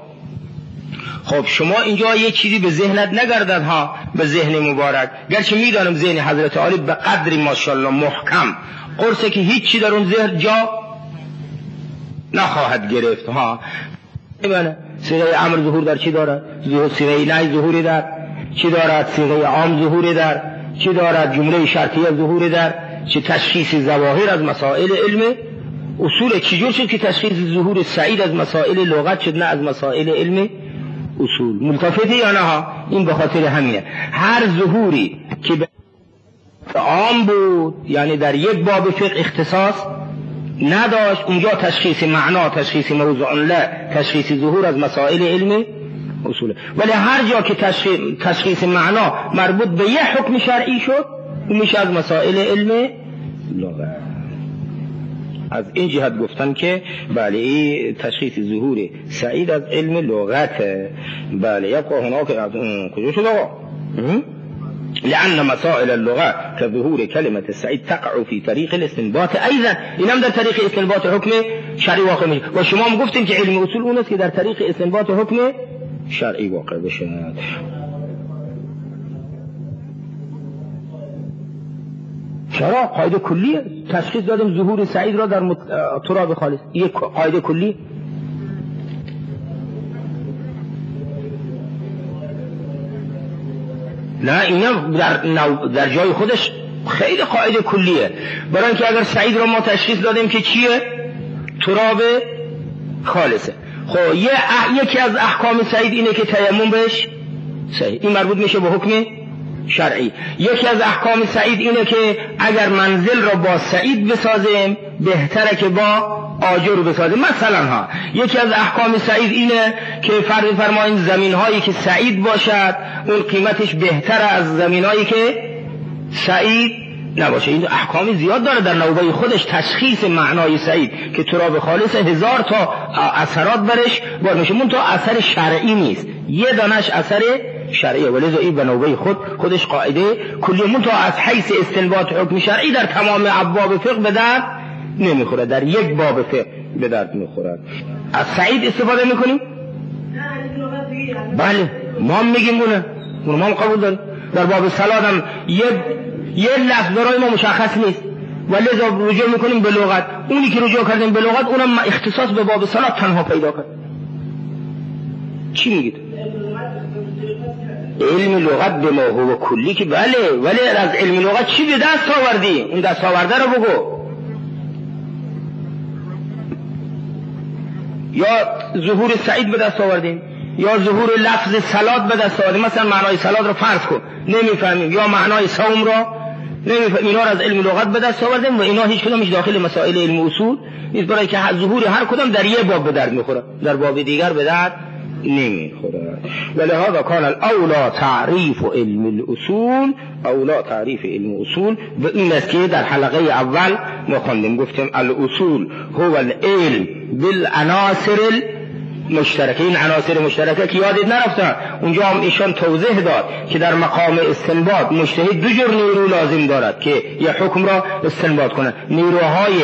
خب شما اینجا یه چیزی به ذهنت نگردد ها، به ذهن مبارک، گرچه میدانم ذهن حضرت عالی به قدری ماشاءالله محکم قرصه که هیچی در اون ذهن جا نخواهد گرفت ها. بله صیغه امر ظهور در چی دارد؟ صیغه نهی ظهوری در چی دارد؟ صیغه عام ظهوری در چی دارد؟ جمله شرطیه ظهوری در چه تشخیص ظواهر از مسائل علم اصول. چجور شد که تشخیص ظهور سعید از مسائل لغت شد نه از مسائل علم اصول؟ ملتفته یا نه ها؟ این به خاطر همینه. هر ظهوری که به عام بود، یعنی در یک باب فقه اختصاص نداشت، اونجا تشخیص معنا، تشخیص موضوع له، تشخیص ظهور از مسائل علم اصوله. ولی هر جا که تشخیص, تشخیص معنا مربوط به یه حکم شرعی شد، اون میشه از مسائل علم لغت. از این جهت گفتن که بله این تشخیص ظهور سعید از علم لغته. بله یبقى هناك کجا شد آقا؟ لأن مسائل اللغة كظهور كلمة السعيد تقع في طريق الاستنباط أيضا. اینم در طریق استنباط حکم شرعی واقع میشه. و شما هم گفتیم که علم اصول اون است که در طریق استنباط حکم شرعی واقع بشه. چرا؟ قاعده کلیه. تشخیص دادیم ظهور سعید را در مت... تراب خالص. یک قاعده کلی. نه اینا در, نو... در جای خودش خیلی قاعده کلیه. برای اینکه اگر سعید را ما تشخیص دادیم که چیه؟ تراب خالصه. خب یه اح... یکی از احکام سعید اینه که تیمم بهش صحیح. این مربوط میشه به حکم شرعی. یکی از احکام سعید اینه که اگر منزل را با سعید بسازیم بهتره که با آجر بسازیم. مثلا ها یکی از احکام سعید اینه که فرض فرمایید زمین هایی که سعید باشد اون قیمتش بهتره از زمین هایی که سعید نباشه. این احکامی زیاد داره در نوبه خودش. تشخیص معنای سعید که تراب خالص هزار تا اثرات برش باید میشه، مون تا اثر شرعی نیست، یه دانش اثر شرعیه. ولذا این به نوبه خود خودش قاعده کلی، مون تا از حیث استنباط حکم شرعی در تمام ابواب فقه به درد نمیخوره، در یک باب فقه به درد میخوره. از سعید استفاده میکنیم؟ بله ما هم میگیم اونه، اون ما هم قبول داریم. در باب صلات هم یه یه لفظ برای ما مشخص نیست ولذا رجوع میکنیم به لغت. اونی که رجوع کردیم به لغت اونم اختصاص به باب صلات تنها پیدا کرد. چی میگید؟ علم لغت به ما هو کلی که بله، ولی از علم لغت چی به دست آوردی؟ اون دست آورده رو بگو. یا ظهور سعید به دست آوردیم یا ظهور لفظ صلات به دست آوردیم. مثلا معنای صلات رو فرض کن نمیفهمیم، یا معنای صوم را نمیفهمیم. اینا رو از علم لغت به دست آوردیم و اینا هیچ کدومش داخل مسائل علم اصول نیست، برای که ظهور هر کدام در یک باب به درد میخوره، در باب دیگر به درد نمیخوره. ولهذا کان الاولا تعریف علم الاصول، اولا تعریف علم اصول و این است که در حلقه اول ما خواندیم گفتیم الاصول هو العلم بالعناصر مشترکه. این عناصر مشترکه که یادت نرفتن اونجا هم ایشان توضیح داد که در مقام استنباط مجتهد دو جور نیرو لازم دارد که یه حکم را استنباط کنه، نیروهای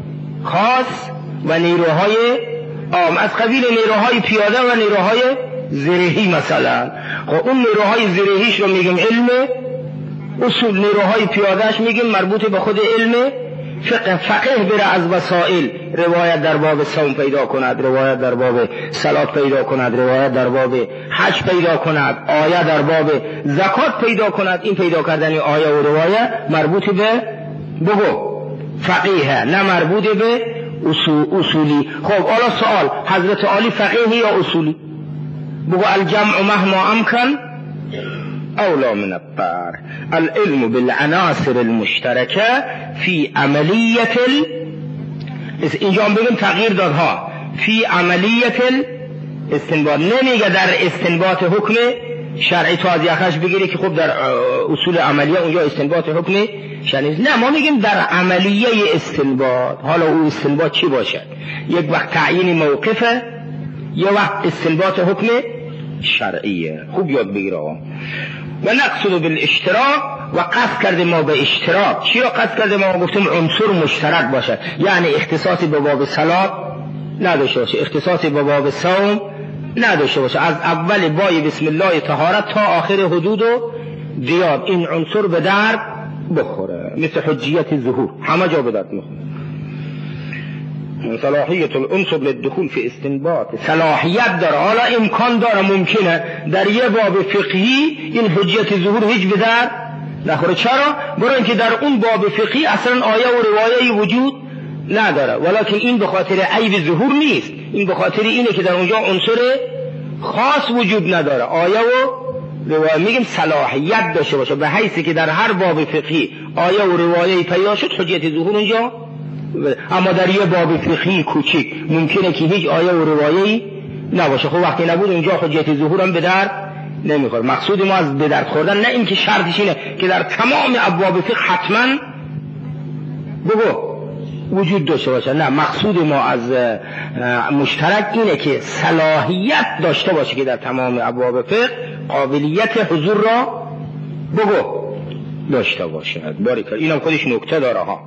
خاص و نیروهای عام، از قبیل نیروهای پیاده و نیروهای زرهی. مثلا خب اون نیروهای زرهیش رو میگیم علم اصول، نیروهای پیادهش میگیم مربوط به خود علم فقه. فقه بره از وسائل روایت در باب صوم پیدا کند، روایت در باب صلات پیدا کند، روایت در باب حج پیدا کند، آیه در باب زکات پیدا کند. این پیدا کردن آیه و روایت مربوط به بگو فقیه، نه مربوط به اصول اصولی. خب حالا سوال، حضرت عالی فقیه یا اصولی؟ بگو الجمع مهما امکن اولا من الطار. العلم بالعناصر المشترکه فی عملیت ال... اینجا هم بگیم تغییر دادها فی عملیت الاستنباط. نمیگه در استنباط حکم شرعی تو از یخش بگیری که خب در اصول عملیه اونجا استنباط حکم شرعی. نه ما میگیم در عملیه استنباط. حالا او استنباط چی باشد؟ یک وقت تعیین موقفه، یک وقت استنباط حکم شرعیه. خوب یاد بگیر آقا. و نقصد بالاشتراک، و قصد کرده ما به اشتراک. چی رو قصد کرده ما؟ گفتیم عنصر مشترک باشه، یعنی اختصاصی به باب صلات نداشته باشه، اختصاصی به باب صوم نداشته باشه، از اول بای بسم الله طهارت تا آخر حدود و دیاب این عنصر به درد بخوره، مثل حجیت ظهور همه جا به درد میخوره. صلاحیت العنصر للدخول فی استنباط، صلاحیت داره، حالا امکان داره ممکنه در یه باب فقهی این حجیت ظهور هیچ به درد نخوره. چرا؟ برای اینکه در اون باب فقهی اصلا آیه و روایه وجود نداره، ولکن این به خاطر عیب ظهور نیست، این به خاطر اینه که در اونجا عنصر خاص وجود نداره. آیه و روایه میگیم صلاحیت داشته باشه، به حیثی که در هر باب فقهی آیه و روایه پیدا شد حجیت ظهور اونجا. اما در یه باب فقهی کوچیک ممکنه که هیچ آیه و روایه‌ای نباشه، خب وقتی نبود اونجا حجیت ظهور هم به درد نمیخوره. مقصود ما از به درد خوردن نه این که شرطش اینه که در تمام ابواب فقه حتما بگو وجود داشته باشه، نه، مقصود ما از مشترک اینه که صلاحیت داشته باشه که در تمام ابواب فقه قابلیت حضور را بگو داشته باشد. باریکلا، اینم خودش نکته داره ها.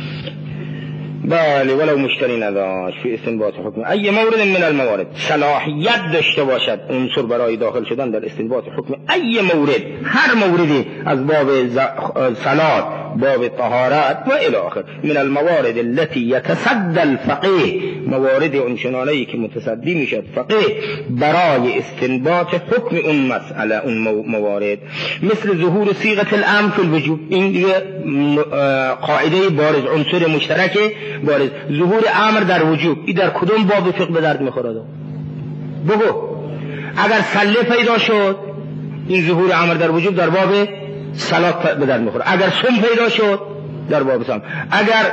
بله، ولو مشتری نداشت فی استنباط حکم ای مورد من الموارد، صلاحیت داشته باشد عنصر برای داخل شدن در استنباط حکم ای مورد، هر موردی از باب صلات، باب طهارت و الی آخر، من الموارد التي يتصدى الفقيه، موارد اونچنانه‌ای که متصدی میشد فقيه برای استنباط حکم اون مسئله، اون موارد، مثل ظهور صيغه الامر فی الوجوب. این دیگه قاعده بارز، عنصر مشترک بارز، ظهور امر در وجوب. این در کدوم باب فقه به درد میخوره؟ بگو. اگر صله پیدا شد، این ظهور امر در وجوب در باب صلات به درد میخوره. اگر صوم پیدا شد در باب صوم، اگر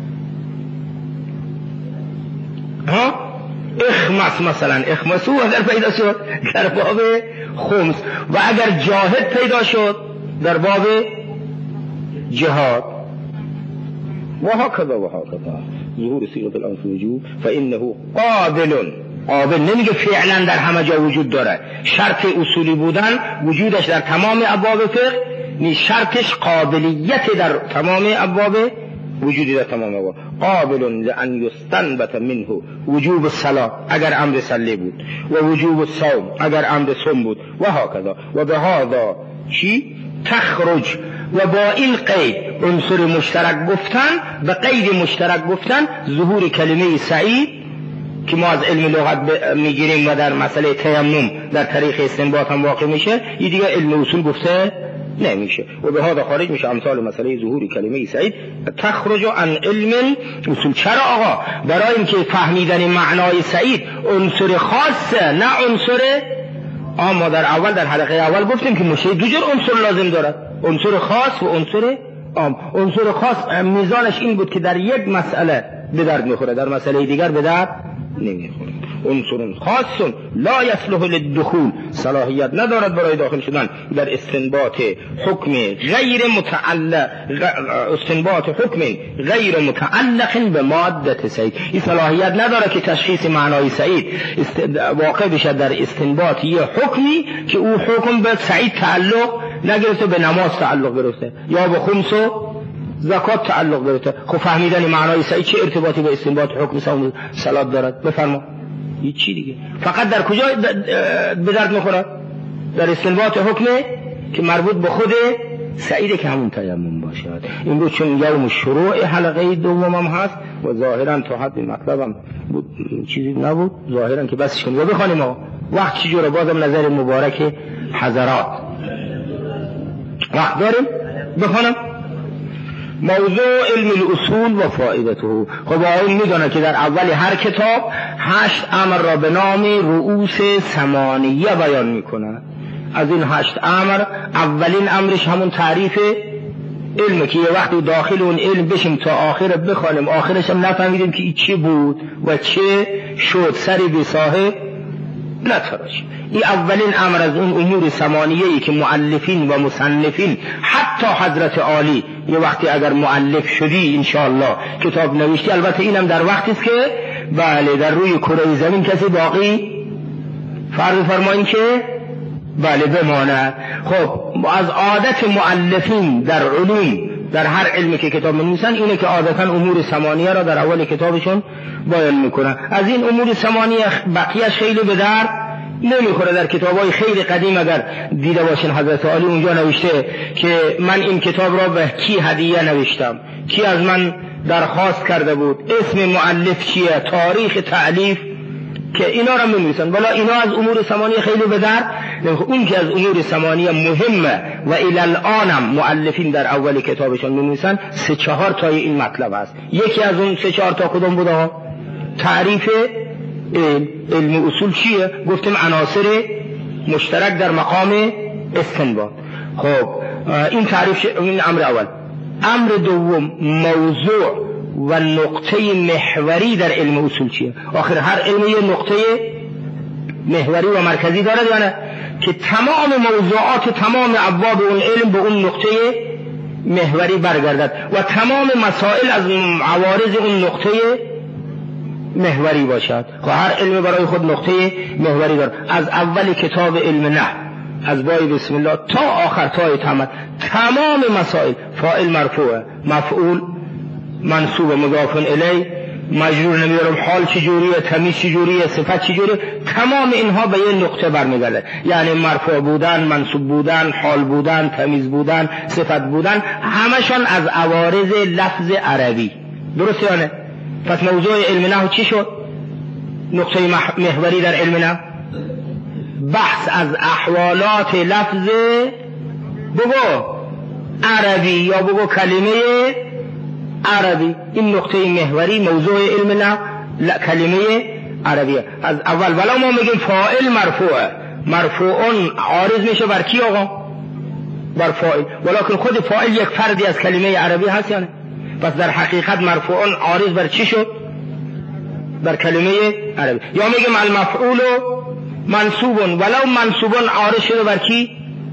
ها اخمس مثلا اخمسو اگر پیدا شد در باب خمس، و اگر جاهد پیدا شد در باب جهاد، و هكذا و هكذا. ظهور صيغه الامر في الوجوب فانه قابل، قابل نمیگه فعلا در همه جا وجود داره، شرط اصولی بودن وجودش در تمام ابواب فقه نیست، شرطش قابلیت در تمام ابواب، وجودی در تمام ابواب. قابل لان یستنبط منه وجوب الصلاه اگر امر صله بود، و وجوب الصوم اگر امر صوم بود، و هكذا. و به هذا چی تخرج، و با این قید عنصر مشترک گفتن، به قید مشترک گفتن ظهور کلمه سعید که ما از علم لغت میگیریم و در مسئله تیمم در طریق استنباط هم واقع میشه، این دیگه علم اصول گفته نمیشه. و به هذا خارج میشه امثال مسئله ظهور کلمه سعید تخرج عن علم اصول. چرا آقا؟ برای اینکه فهمیدن معنای سعید عنصر خاصه، نه عنصر عام. ما در اول در حلقه اول گفتیم که مشه دو جور عنصر لازم داره، عنصر خاص و عنصر عام. عنصر خاص میزانش این بود که در یک مسئله به درد میخوره، در مسئله دیگر به درد نمیخوره. عنصر خاص لا يصلح للدخول، صلاحیت ندارد برای داخل شدن در استنباط حکم غیر متعلق، استنباط حکم غیر متعلق به ماده سعید. این صلاحیت نداره که تشخیص معنای سعید واقع بشه در استنباط یه حکمی که او حکم به سعید تعلق نگرفته، به نماز تعلق گرفته یا به خمس و زکات تعلق گرفته. خب فهمیدن معنای سعید چه ارتباطی به استنباط حکم صلات دارد؟ بفرما. هیچی دیگه. فقط در کجا به درد میخوره؟ در استنباط حکم که مربوط به خود سعیده که همون تیمم باشد. این رو چون یوم شروع حلقه دوم هم هست و ظاهرا تا حد مطلبم چیزی نبود، ظاهرا که بسش کنیم و بخوانیم ها. وقت چی جوره؟ بازم نظر مبارک حضرات وقت داریم بخوانم. موضوع علم الاصول و فائدته. خب آقایون میدونه که در اول هر کتاب هشت امر را به نام رؤوس ثمانیه بیان میکنه. از این هشت امر اولین امرش همون تعریف علمه که یه وقتی داخل اون علم بشیم تا آخر بخوانیم، آخرش هم نفهمیدیم که این چی بود و چه شد، سری به صاحب نتراش. این اولین امر از اون امور ثمانیه‌ای که مؤلفین و مصنفین حتی حضرت عالی یه وقتی اگر مؤلف شدی انشاءالله کتاب نوشتی، البته اینم در وقتی است که بله در روی کره زمین کسی باقی فرض فرمایین که بله بمانه. خب از عادت مؤلفین در علوم در هر علمی که کتاب می‌نویسن اینه که عادتا امور ثمانیه را در اول کتابشون بیان میکنن. از این امور ثمانیه بقیه‌اش خیلی به درد نمیخوره. در کتابای خیلی قدیم اگر دیده باشین حضرت عالی اونجا نوشته که من این کتاب را به کی هدیه نوشتم، کی از من درخواست کرده بود، اسم مؤلف چیه، تاریخ تألیف که اینا را می‌نویسن، ولی اینا از امور ثمانیه خیلی به در اون که از امور ثمانیه مهمه و الی الانم مؤلفین در اول کتابشون می‌نویسن سه چهار تا این مطلب است. یکی از اون سه چهار تا کدوم بوده؟ تعریف علم اصول چیه؟ گفتیم عناصر مشترک در مقام استنباط. خب این تعریف این امر اول. امر دوم موضوع و نقطه محوری در علم اصول چیه؟ آخر هر علم یه نقطه محوری و مرکزی داره یا نه؟ که تمام موضوعات تمام ابواب اون علم به اون نقطه محوری برگردد و تمام مسائل از عوارض اون نقطه محوری باشد. خب هر علم برای خود نقطه محوری داره. از اول کتاب علم نحو از بای بسم الله تا آخر تا تمام تمام مسائل فاعل مرفوع، مفعول منصوب، مضاف الیه، مجرور نمیارم، حال چجوریه، تمیز چجوریه، صفت چجوریه، تمام اینها به یه نقطه برمیگرده. یعنی مرفوع بودن، منصوب بودن، حال بودن، تمیز بودن، صفت بودن، همشون از عوارض لفظ عربی. درسته یا نه؟ پس موضوع علم نحو چی شد؟ نقطه محوری در علم نحو بحث از احوالات لفظ بگو عربی یا بگو کلمه عربی. این نقطه محوری موضوع علم نحو کلمه عربیه. از اول ولی ما میگیم فاعل مرفوعه، مرفوعون عارض میشه بر کی آقا؟ بر فاعل، ولیکن خود فاعل یک فردی از کلمه عربی هست یا نه؟ پس در حقیقت مرفوعون عارض بر چی شد؟ بر کلمه عربی. یا میگیم المفعول منصوبون ولو منصوبون عارض شده بر کی؟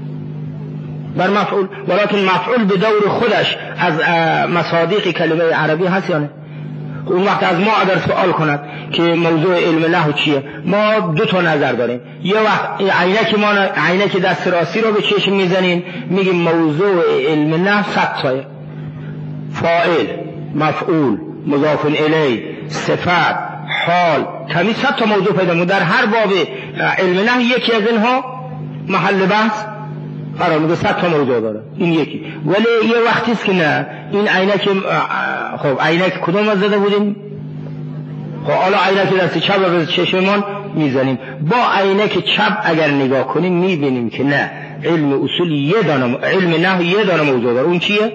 بر مفعول، ولیکن مفعول به دور خودش از مصادیق کلمه عربی هست یا نه؟ اون وقت از ما اگر سوال کند که موضوع علم نحو چیه، ما دو تا نظر داریم. یه وقت عینک ما عینک دست راستی رو به چشم میزنیم میگیم موضوع علم نحو صد تایه، فاعل، مفعول، مضاف الیه، صفت، حال، تمیز، صد تا موضوع پیدا می‌کنه. در هر باب علم نحو یکی از اینها محل بحث قرار میگه، صد تا موضوع داره این یکی. ولی یه وقتی است که نه این عینک، خب عینک کدوم از زده بودیم؟ خب حالا عینک دست چپ رو به چشممون میزنیم، با عینک چپ اگر نگاه کنیم میبینیم که نه، علم اصول یه دانه، علم نحو یه دانه موضوع داره. اون چیه؟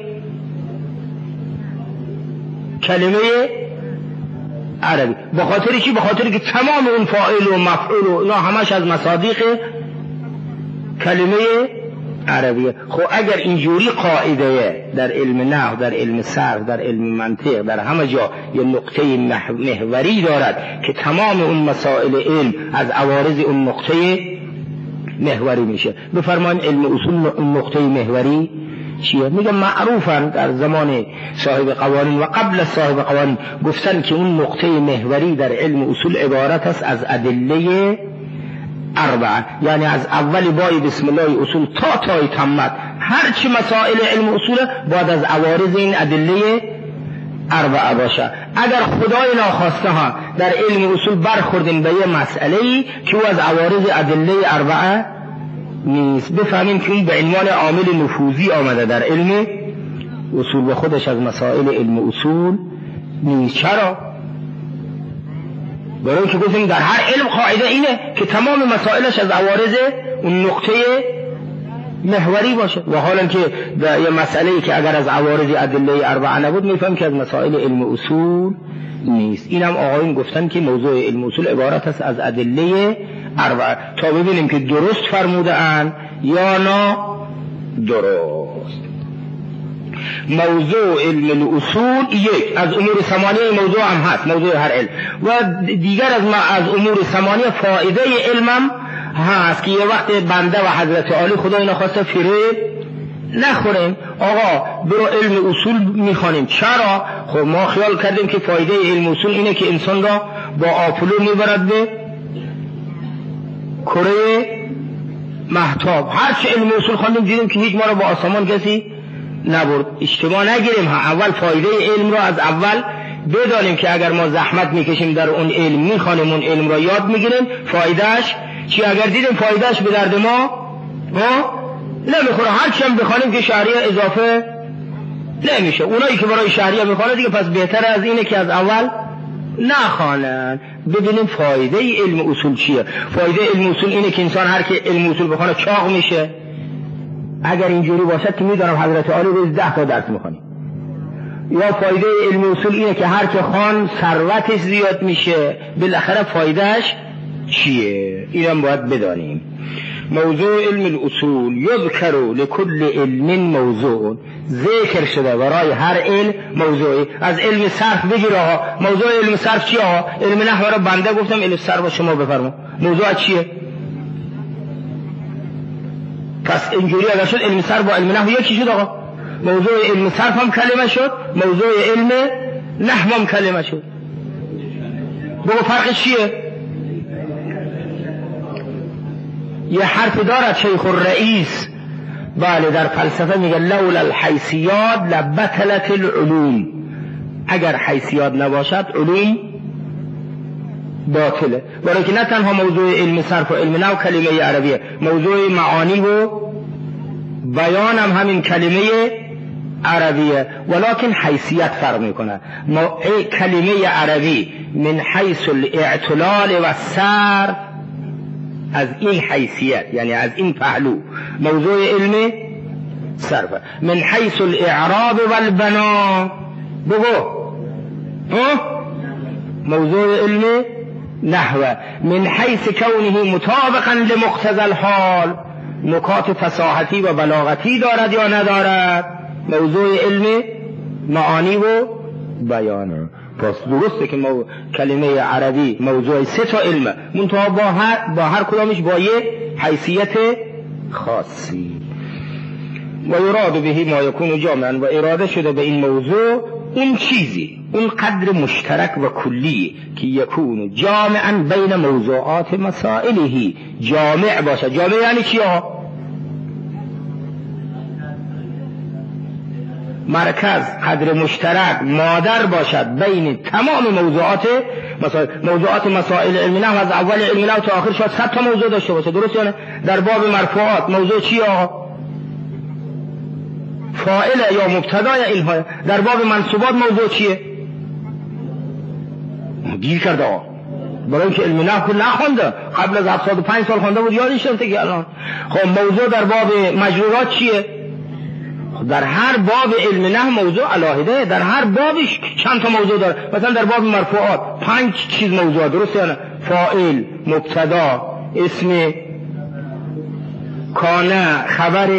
کلمه عربی. به خاطر چی؟ به خاطر که تمام اون فاعل و مفعول و اینا همش از مصادیق کلمه عربیه. خب اگر اینجوری قاعده در علم نحو، در علم صرف، در علم منطق، در همه جا یه نقطه محوری دارد که تمام اون مسائل علم از عوارض اون نقطه محوری میشه. بفرمایید علم اصول اون نقطه محوری چیه؟ میگم معروفن در زمان صاحب قوانین و قبل صاحب قوانین گفتن که اون نقطه محوری در علم اصول عبارت است از ادله اربعه، یعنی از اول بای بسم الله اصول تا تای تمت هر چی مسائل علم اصول باید از عوارض این ادله اربعه باشه. اگر خدای ناخواسته ها در علم اصول برخوردیم به یه مسئله‌ای که او از عوارض ادله اربعه نیست، بفهمیم که این به عنوان عامل نفوذی آمده در علم اصول و خودش از مسائل علم اصول نیست. چرا؟ برای که گفتیم در هر علم قاعده اینه که تمام مسائلش از عوارض اون نقطه محوری باشه، و حالا که در یه مسئله‌ای که اگر از عوارض ادله اربعه نبود میفهم که از مسائل علم اصول نیست. اینم آقایون گفتن که موضوع علم اصول عبارت است از ادله اربعه، تا ببینیم که درست فرموده اند یا نه درست. موضوع علم الاصول یک از امور ثمانیه موضوع هم هست، موضوع هر علم، و دیگر از از امور ثمانیه فایده علمم هست که یه وقت بنده و حضرت عالی خدای نخواسته فریب نخوریم. آقا برو علم اصول میخوانیم. چرا؟ خب ما خیال کردیم که فایده علم اصول اینه که انسان را با آپولو میبرد به کره مهتاب. هر چه علم اصول خواندیم دیدیم که هیچ ما را با آسمان کسی نبرد. اجتماع نگیریم، اول فایده علم را از اول بدانیم که اگر ما زحمت میکشیم در اون علم میخوانیم، اون علم را یاد میگیریم، فایدهش چی؟ اگر دیدیم فایدهش به درد ما ها نمیخوره، هر چی هم بخوانیم که شهریه اضافه نمیشه. اونایی که برای شهریه میخوانه دیگه پس بهتر از اینه که از اول نخوانن، ببینیم فایده علم اصول چیه. فایده علم اصول اینه که انسان هر که علم اصول بخونه چاق میشه. اگر اینجوری باشد که میدونم حضرت عالی روز ده تا درس میخونی. یا فایده علم اصول اینه که هر که خوان ثروتش زیاد میشه. بالاخره فایدهش چیه؟ اینم باید بدانیم. موضوع علم الاصول یذکر لکل علم موضوع، ذکر شده برای هر علم موضوعی. از علم صرف بگیر آقا، موضوع علم صرف چیه آقا؟ علم نحو رو بنده گفتم، علم صرف شما بفرما موضوع چیه؟ پس اینجوری اگر شد علم صرف با علم نحو یکی شد آقا. موضوع علم صرف هم کلمه شد، موضوع علم نحو هم کلمه شد. بگو فرق چیه؟ یه حرف دارد شیخ الرئیس، بله، در فلسفه میگه لولا الحیثیات لبطلت العلوم، اگر حیثیات نباشد علوم باطله. برای که نه تنها موضوع علم صرف و علم نحو کلمه عربیه، موضوع معانی و بیان هم همین کلمه عربیه، ولکن حیثیت فرق میکنه. کلمه عربی من حیث الاعتلال و الصرف، از این حیثیت یعنی از این پهلو موضوع علم صرفه. من حیث الاعراب و البنا، بگو موضوع علم نحو. من حیث کونه مطابقا لمقتضى الحال، نکات فصاحتی و بلاغتی دارد یا ندارد، موضوع علم معانی و بیانه. پس درسته که مو... کلمه عربی موضوع سه تا علمه، منتها با هر, با هر کدامش با یه حیثیت خاصی. و یراد بهی ما یکون جامعا، و اراده شده به این موضوع اون چیزی، اون قدر مشترک و کلی که یکون جامعا بین موضوعات مسائله، جامع باشه. جامع یعنی چی ها؟ مرکز، قدر مشترک، مادر باشد بین تمام موضوعات مسائل. موضوعات مسائل علم نحو از اول علم نحو تا آخر شاید صد تا موضوع داشته باشه، درست یا نه؟ در باب مرفوعات موضوع چیه آقا؟ فاعل یا مبتدا یا اینها. در باب منصوبات موضوع چیه؟ گیر کرده آقا، برای اینکه علم نحو نخونده، قبل از هفتاد و پنج سال خونده بود، یادش نمیاد که الان. خب موضوع در باب مجرورات چیه؟ در هر باب علم نحو موضوع علاهده، در هر بابش چند تا موضوع داره. مثلا در باب مرفوعات پنج چیز موضوع، درست یا نه؟ فاعل، مبتدا، اسم کانه، خبر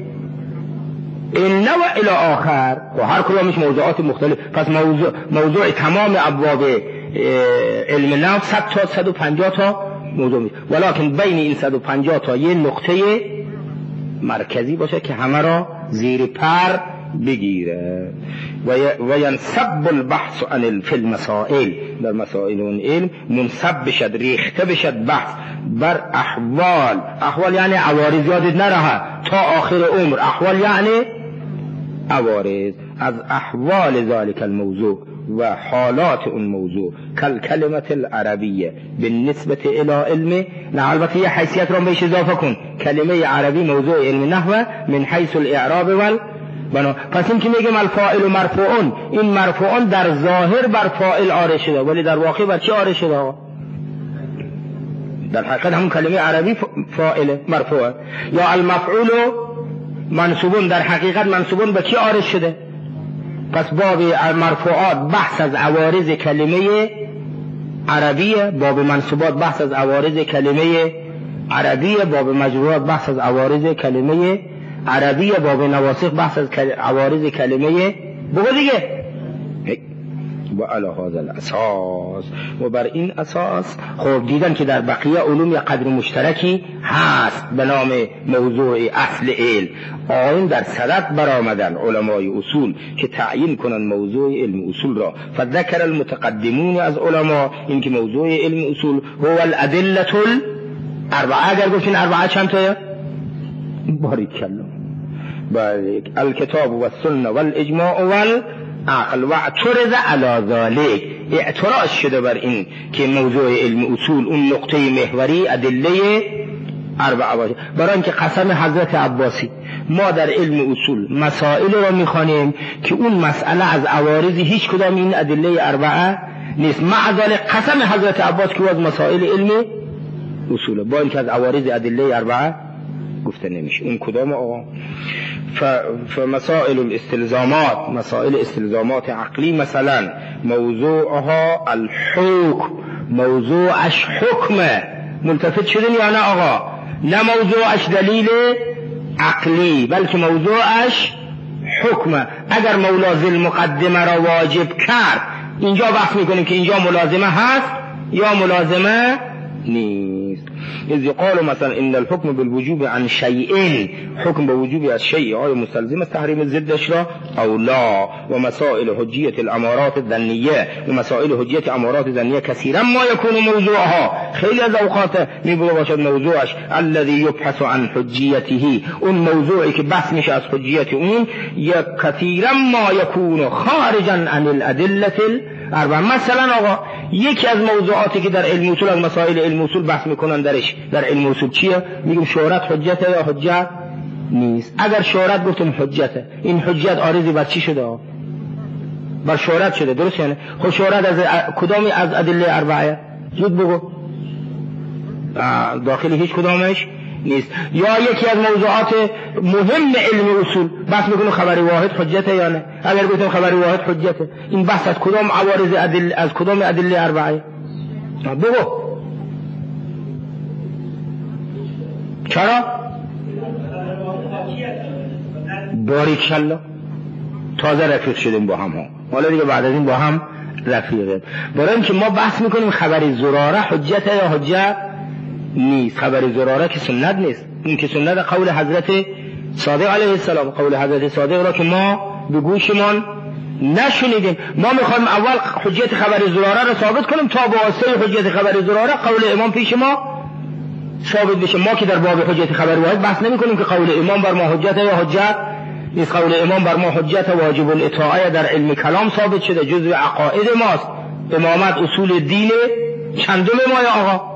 ان و الی آخر، و هر کدامش موضوعات مختلف. پس موضوع موضوع تمام ابواب علم نحو صد تا صد و پنجاه تا موضوع میشه، ولکن بین این صد و پنجاه تا یه نقطه مرکزی باشه که همه را زیر پر بگیره. و ینصب البحث عن فی المسائل، در مسائل اون علم منصب بشد، ریخته بشد بحث بر احوال. احوال یعنی عوارض، یادت نره تا آخر عمر. احوال یعنی عوارض، از احوال ذالک الموضوع و حالات اون موضوع. کل کلمت العربیه بالنسبه الى علم نه، البته یه حیثیت رو بهش اضافه کن، کلمه عربی موضوع علم نحو من حیث الاعراب والبنا. پس این که میگم الفاعل و مرفوعون، این مرفوعون در ظاهر بر فاعل عارض شده، ولی در واقع بر چی عارض شده؟ در حقیقت همون کلمه عربی فاعل مرفوع. یا المفعول منصوبون، در حقیقت منصوبون به کی عارض شده؟ پس باب مرفوعات بحث از عوارض کلمه عربیه، باب منصوبات بحث از عوارض کلمه عربیه، باب مجرورات بحث از عوارض کلمه عربیه، باب نواسخ بحث از عوارض کلمه. بگو دیگه. و علی هذا الاساس، و بر این اساس خب دیدن که در بقیه علوم یه قدر مشترکی هست به نام موضوع اصل علم. آن در صدد برآمدن علمای اصول که تعیین کنن موضوع علم اصول را. فذکر المتقدمون از علما این که موضوع علم اصول هو الادله الاربعه. اگر گفتین اربعه چند تایه؟ باریکالله. بله، الکتاب و السنه والاجماع وال عقل. و اعترض علی ذلك، اعتراض شده بر این که موضوع علم اصول اون نقطه محوری ادله اربعه باشه. برای اینکه قسم حضرت عباسی ما در علم اصول مسائل را میخوانیم که اون مسئله از عوارض هیچ کدام این ادله اربعه نیست. معذال قسم حضرت عباس که از مسائل علم اصوله، با اینکه از عوارض ادله اربعه گفته نمیشه. اون کدام آقا؟ فمسائل الاستلزامات، مسائل استلزامات عقلی مثلا موضوعها الحکم، موضوعش حکمه. ملتفت شدین یا نه آقا؟ نه موضوعش دلیل عقلی بلکه موضوعش حکمه. اگر مولازم مقدمه را واجب کرد، اینجا بحث میکنیم که اینجا ملازمه هست یا ملازمه نیست. اذ قالوا مثلا ان الحكم بالوجوب عن شيء، حکم به وجوب از شیء آیا مستلزم است تحریم ضدش را او لا. و مسائل حجیت الامارات الظنیه، و مسائل حجیت امارات ظنیه کثیرا ما یکون موضوعها، خیلی از اوقات میبوده باشد موضوعش الذي يبحث عن حجیته، اون موضوعی که بحث میشه از حجیت اون، یک کثیرا ما یکون خارجا عن الادله الاربعه. مثلا آقا یکی از موضوعاتی که در علم اصول، از مسائل علم اصول بحث میکنن درش، در علم اصول چیه؟ میگیم شهرت حجته یا حجت نیست. اگر شهرت گفتم حجته، این حجت عارضی بر چی شده؟ بر شهرت شده، درست یعنی؟ خب شهرت از کدامی از ادله اربعه؟ زود بگو. داخل هیچ کدامش نیست. یا یکی از موضوعات مهم علم اصول بحث میکنه خبر واحد حجته یا نه؟ اگر گفتم خبر واحد حجته، این بحث از کدام عوارض ادله، از کدام ادله اربعه؟ بگو. چرا؟ باریکالله، تازه رفیق شدیم با هم ها، حالا دیگه بعد از این با هم رفیقه. برای اینکه ما بحث میکنیم خبر زراره حجته یا حجت نیست. خبر زراره که سنت نیست، این که سنت قول حضرت صادق علیه السلام، قول حضرت صادق را که ما به گوشمان نشنیدیم. ما میخوایم اول حجت خبر زراره را ثابت کنیم تا با واسطه حجت خبر زراره قول امام پیش ما ثابت بشه. ما که در باب حجت خبر واحد بحث نمی کنیم که قول امام بر ما حجت یا حجت نیست. قول امام بر ما حجت واجب الاطاعه در علم کلام ثابت شده، جزء عقاید ماست. امامت اصول دین چندم ما یا آقا؟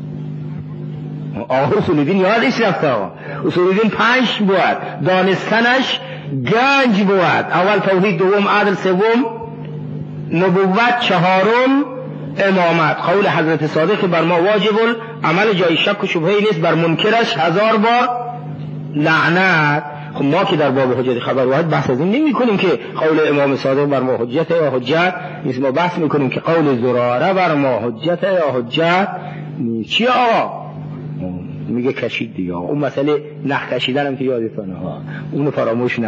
آقا اصول دین یاد ایش رفته آقا. اصول دین پنج بود، دانستنش گنج بود. اول توحید، دوم عدل، سوم نبوت، چهارم امامت. قول حضرت صادق بر ما واجب عمل، جای شک و شبهه نیست، بر منکرش هزار بار لعنت. خب ما که در باب حجت خبر واحد بحث از این نمی کنیم که قول امام صادق بر ما حجت یا حجت نیست. ما بحث میکنیم که قول زراره بر ما حجت یا حجت نیست. چی آقا؟ میگه کشید دیگه. اون مسئله نخ کشیدن هم که یادتونه ها، اونو فراموش